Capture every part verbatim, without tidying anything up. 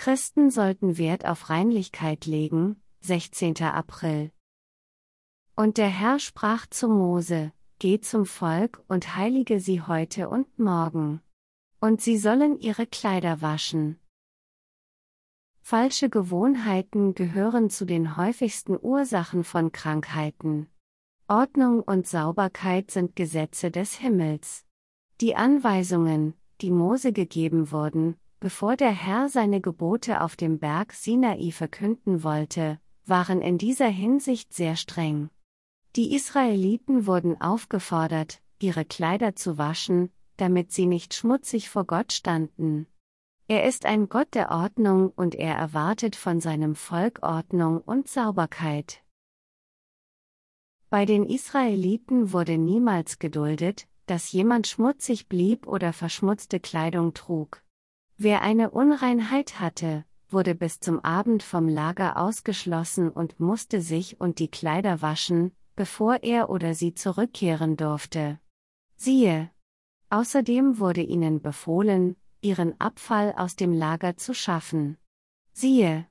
Christen sollten Wert auf Reinlichkeit legen, sechzehnter April. Und der Herr sprach zu Mose: Geh zum Volk und heilige sie heute und morgen. Und sie sollen ihre Kleider waschen. Falsche Gewohnheiten gehören zu den häufigsten Ursachen von Krankheiten. Ordnung und Sauberkeit sind Gesetze des Himmels. Die Anweisungen, die Mose gegeben wurden, bevor der Herr seine Gebote auf dem Berg Sinai verkünden wollte, waren in dieser Hinsicht sehr streng. Die Israeliten wurden aufgefordert, ihre Kleider zu waschen, damit sie nicht schmutzig vor Gott standen. Er ist ein Gott der Ordnung und er erwartet von seinem Volk Ordnung und Sauberkeit. Bei den Israeliten wurde niemals geduldet, dass jemand schmutzig blieb oder verschmutzte Kleidung trug. Wer eine Unreinheit hatte, wurde bis zum Abend vom Lager ausgeschlossen und musste sich und die Kleider waschen, bevor er oder sie zurückkehren durfte. Siehe! Außerdem wurde ihnen befohlen, ihren Abfall aus dem Lager zu schaffen. Siehe!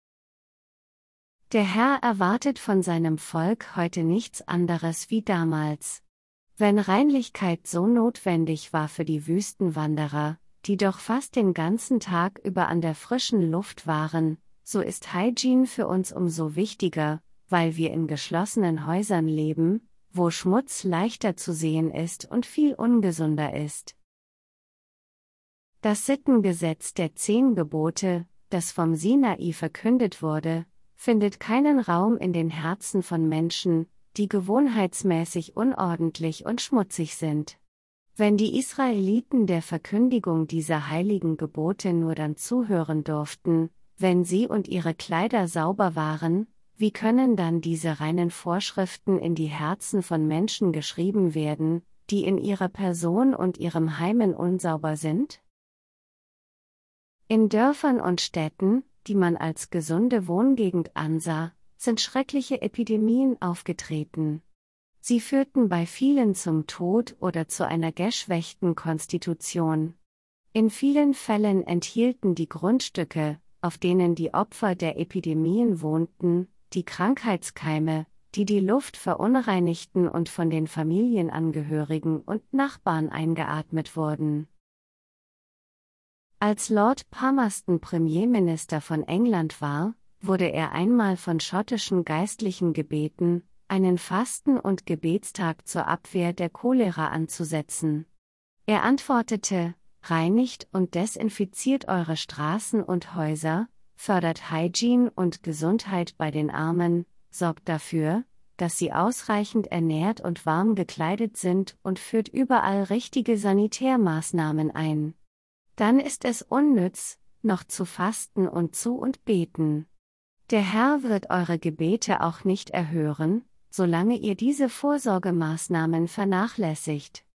Der Herr erwartet von seinem Volk heute nichts anderes wie damals. Wenn Reinlichkeit so notwendig war für die Wüstenwanderer, die doch fast den ganzen Tag über an der frischen Luft waren, so ist Hygiene für uns umso wichtiger, weil wir in geschlossenen Häusern leben, wo Schmutz leichter zu sehen ist und viel ungesunder ist. Das Sittengesetz der Zehn Gebote, das vom Sinai verkündet wurde, findet keinen Raum in den Herzen von Menschen, die gewohnheitsmäßig unordentlich und schmutzig sind. Wenn die Israeliten der Verkündigung dieser heiligen Gebote nur dann zuhören durften, wenn sie und ihre Kleider sauber waren, wie können dann diese reinen Vorschriften in die Herzen von Menschen geschrieben werden, die in ihrer Person und ihrem Heimen unsauber sind? In Dörfern und Städten, die man als gesunde Wohngegend ansah, sind schreckliche Epidemien aufgetreten. Sie führten bei vielen zum Tod oder zu einer geschwächten Konstitution. In vielen Fällen enthielten die Grundstücke, auf denen die Opfer der Epidemien wohnten, die Krankheitskeime, die die Luft verunreinigten und von den Familienangehörigen und Nachbarn eingeatmet wurden. Als Lord Palmerston Premierminister von England war, wurde er einmal von schottischen Geistlichen gebeten, einen Fasten- und Gebetstag zur Abwehr der Cholera anzusetzen. Er antwortete: Reinigt und desinfiziert eure Straßen und Häuser, fördert Hygiene und Gesundheit bei den Armen, sorgt dafür, dass sie ausreichend ernährt und warm gekleidet sind und führt überall richtige Sanitärmaßnahmen ein. Dann ist es unnütz, noch zu fasten und zu und beten. Der Herr wird eure Gebete auch nicht erhören, solange ihr diese Vorsorgemaßnahmen vernachlässigt.